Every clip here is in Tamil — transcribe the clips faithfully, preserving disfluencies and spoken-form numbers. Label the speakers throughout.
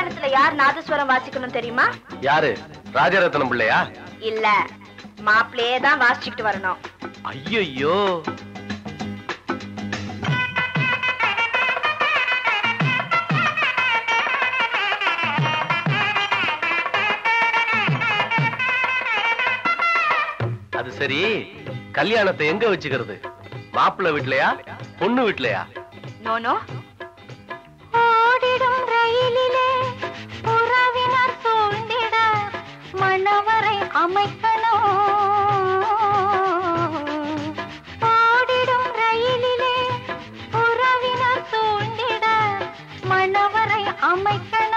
Speaker 1: கல்யாணத்துல யார் நாதஸ்வரம் வாசிக்கணும் தெரியுமா?
Speaker 2: யாரு? ராஜரத்னம் பிள்ளையா?
Speaker 1: இல்ல, மாப்பிள்ளையே தான் வாசிச்சுக்கிட்டு வரணும்.
Speaker 2: ஐயோ, அது சரி, கல்யாணத்தை எங்க வச்சுக்கிறது? மாப்பிள்ளை வீட்லயா, பொண்ணு வீட்லயா?
Speaker 1: நோனோ, ஓடிடும் ரயிலிலே உறவினர் சூழ்ந்திட மணவரை அமைக்கணும். ஓடிடும் ரயிலிலே உறவினர் சூழ்ந்திட மணவரை அமைக்கணும்.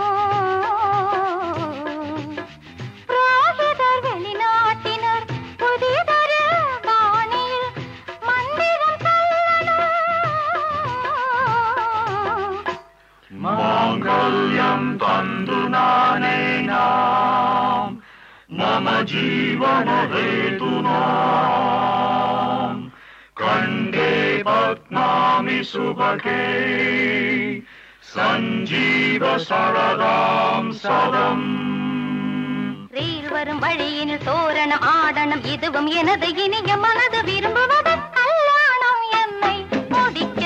Speaker 1: புரோகிதர் வெளிநாட்டினர் புதிதொரு பாணியில் மந்திரம் சொல்லணும்.
Speaker 3: மாங்கல்யம் தந்து நானேனாம் மம ஜீவன ஹேதுனாம் கண்டே பத்மாமி சுபகே சஞ்சீவ சரதாம் சதம்.
Speaker 1: ரயில் வரும் வழியினில் தோரணம் ஆடணும், இதுவும் எனது இனிய மனது விரும்புவது. கல்யாணம் என்னை முடிக்க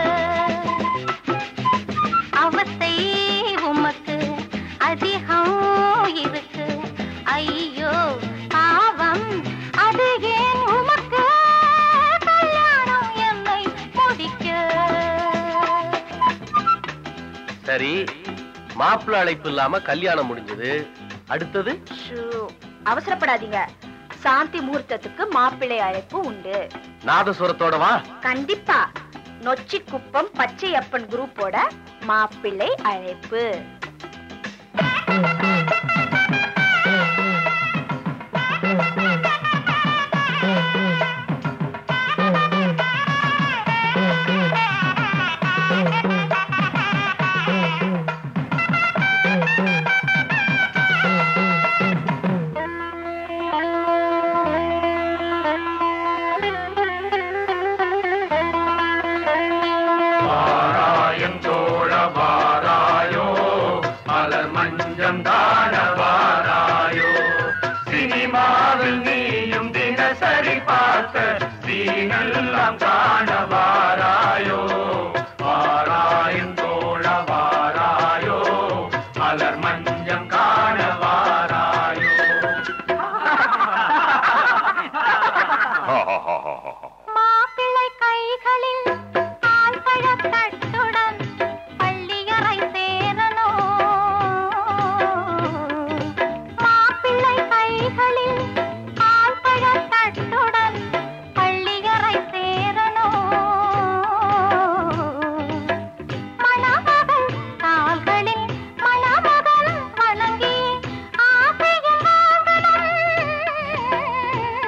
Speaker 1: அவஸ்தை உமக்கு அதிகம் இருக்கு. ஐயோ பாவம், அது ஏன் உமக்கு? கல்யாணம் என்னை முடிக்க.
Speaker 2: சரி, மாப்பிள்ளை அழைப்பு இல்லாம கல்யாணம் முடிஞ்சது, அடுத்தது?
Speaker 1: அவசரப்படாதீங்க, சாந்தி முகூர்த்தத்துக்கு மாப்பிள்ளை அழைப்பு உண்டு.
Speaker 2: நாதஸ்வரத்தோட வா.
Speaker 1: கண்டிப்பா. நொச்சி குப்பம் பச்சையப்பன் குரூப்போட மாப்பிள்ளை அழைப்பு.
Speaker 3: தானவாராயோ சினிமாவில் நீயும் தினசரி பார்த்த சீனெல்லாம் காணவாராயோ. வாராயும் தோழ வாராயோ, மலர் மஞ்சம் காணவாராயோ.
Speaker 1: மாப்பிள்ளை கைகளில் பால் பழத்தட்டுடன் பள்ளியறை சேரணும். மாப்பிள்ளை கைகளில் பால் பழத்தட்டுடன் பள்ளியறை சேரணும். மணமகள் கால்களில் மணமகன் வணங்கி ஆசையில்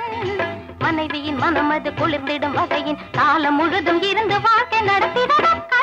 Speaker 1: மனைவியின் மனமது குளிர்ந்திடும் வகையின் காலம் முழுதும் இருந்து வாழ்க்கை நடத்திட